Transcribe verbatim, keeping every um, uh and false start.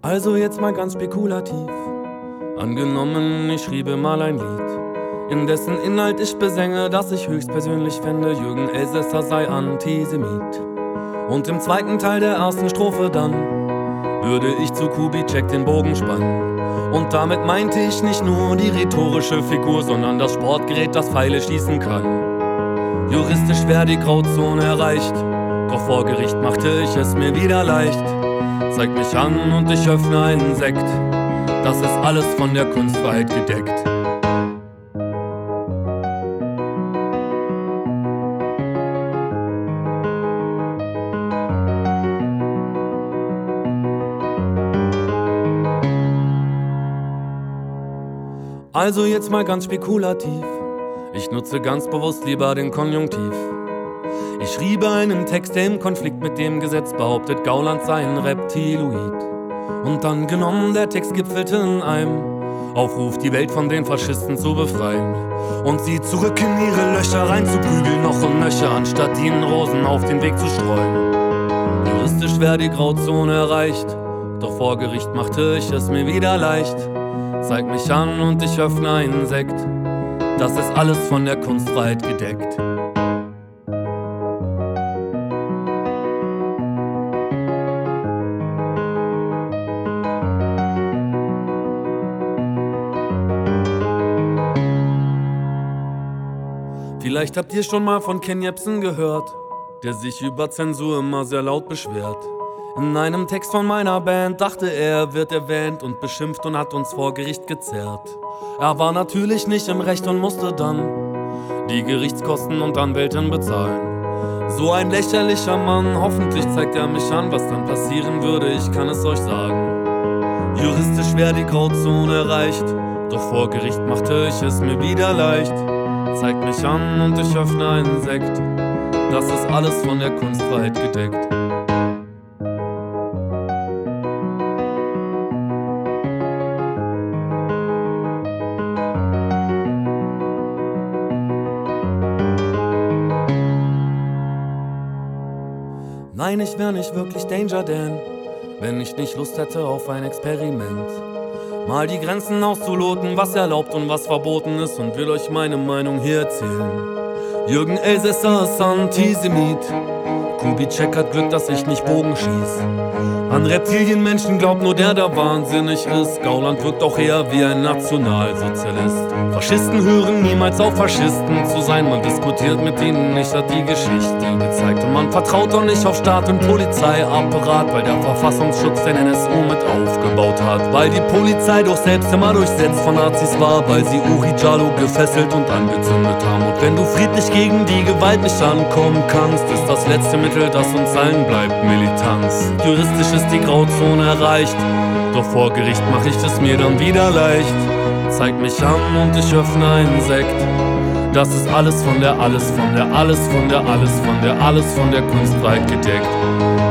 Also jetzt mal ganz spekulativ. Angenommen, ich schriebe mal ein Lied, in dessen Inhalt ich besänge, dass ich höchstpersönlich fände, Jürgen Elsässer sei Antisemit. Und im zweiten Teil der ersten Strophe dann würde ich zu Kubitschek den Bogen spannen. Und damit meinte ich nicht nur die rhetorische Figur, sondern das Sportgerät, das Pfeile schießen kann. Juristisch wär die Grauzone erreicht, doch vor Gericht machte ich es mir wieder leicht. Zeig mich an und ich öffne einen Sekt, das ist alles von der Kunstfreiheit gedeckt. Also jetzt mal ganz spekulativ, ich nutze ganz bewusst lieber den Konjunktiv. Ich schriebe einen Text, der im Konflikt mit dem Gesetz behauptet, Gauland sei ein Reptiloid. Und dann genommen, der Text gipfelte in einem Aufruf, die Welt von den Faschisten zu befreien und sie zurück in ihre Löcher reinzuprügeln, noch und nöcher, anstatt ihnen Rosen auf den Weg zu streuen. Juristisch wär die Grauzone erreicht, doch vor Gericht machte ich es mir wieder leicht. Zeig mich an und ich öffne einen Sekt, das ist alles von der Kunstfreiheit gedeckt. Vielleicht habt ihr schon mal von Ken Jebsen gehört, der sich über Zensur immer sehr laut beschwert. In einem Text von meiner Band dachte er, er wird erwähnt und beschimpft und hat uns vor Gericht gezerrt. Er war natürlich nicht im Recht und musste dann die Gerichtskosten und Anwältin bezahlen. So ein lächerlicher Mann, hoffentlich zeigt er mich an, was dann passieren würde, ich kann es euch sagen. Juristisch wär die Grauzone erreicht, doch vor Gericht machte ich es mir wieder leicht. Zeig mich an und ich öffne einen Sekt, das ist alles von der Kunstfreiheit gedeckt. Nein, ich wär nicht wirklich Danger Dan, wenn ich nicht Lust hätte auf ein Experiment. Mal die Grenzen auszuloten, was erlaubt und was verboten ist, und will euch meine Meinung hier erzählen. Jürgen Elsässer ist Antisemit, Kubitschek hat Glück, dass ich nicht Bogen schieß. An Reptilienmenschen glaubt nur der, der wahnsinnig ist. Gauland wirkt auch eher wie ein Nationalsozialist. Faschisten hören niemals auf, Faschisten zu sein. Man diskutiert mit ihnen nicht, hat die Geschichte gezeigt. Und man vertraut auch nicht auf Staat und Polizeiapparat, weil der Verfassungsschutz den N S U mit aufgebaut hat. Weil die Polizei doch selbst immer durchsetzt von Nazis war, weil sie Uri Jallo gefesselt und angezündet haben. Und wenn du friedlich gegen die Gewalt nicht ankommen kannst, ist das letzte Mittel, das uns allen bleibt, Militanz. Juristisch ist die Grauzone erreicht, doch vor Gericht mach ich es mir dann wieder leicht. Zeig mich an und ich öffne einen Sekt, das ist alles von der, alles von der, alles von der, alles von der, alles von der Kunstfreiheit gedeckt.